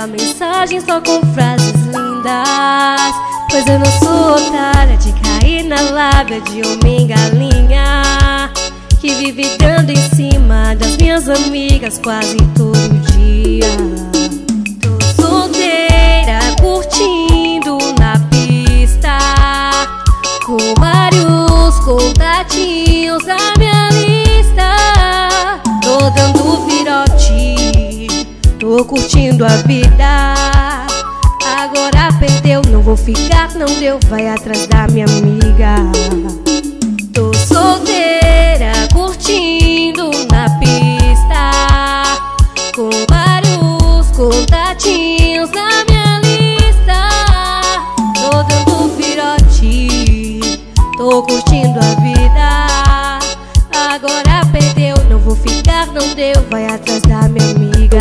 manda mensagem só com frases lindas. Pois eu não sou otária de cair na lábia de homem galinha que vive dando em cima das minhas amigas quase todo dia. Tô solteira, curtindo na pista, com vários contatinhos na minha lista. Tô dando virote, tô curtindo a vida. Agora perdeu, não vou ficar, não deu, vai atrás da minha amiga. Tô solteira, curtindo na pista, com vários contatinhos na minha lista. Tô dando virote, tô curtindo a vida. Agora perdeu, não vou ficar, não deu, vai atrás da minha amiga.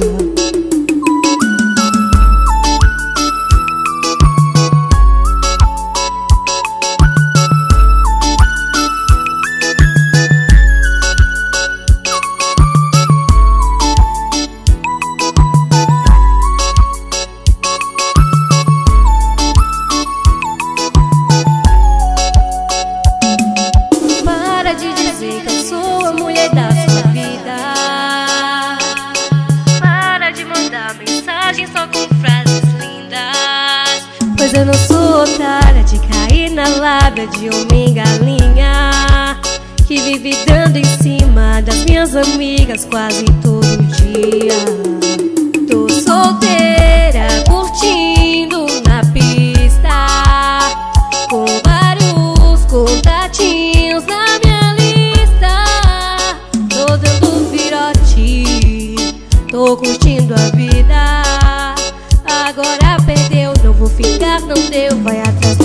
Só com frases lindas. Pois eu não sou otária de cair na lábia de homem galinha que vive dando em cima das minhas amigas quase todo dia. Tô solteira, curtindo na pista, com vários contatinhos na minha lista. Tô dando virote, tô curtindo a vida. Agora perdeu, não vou ficar, não deu, vai atrás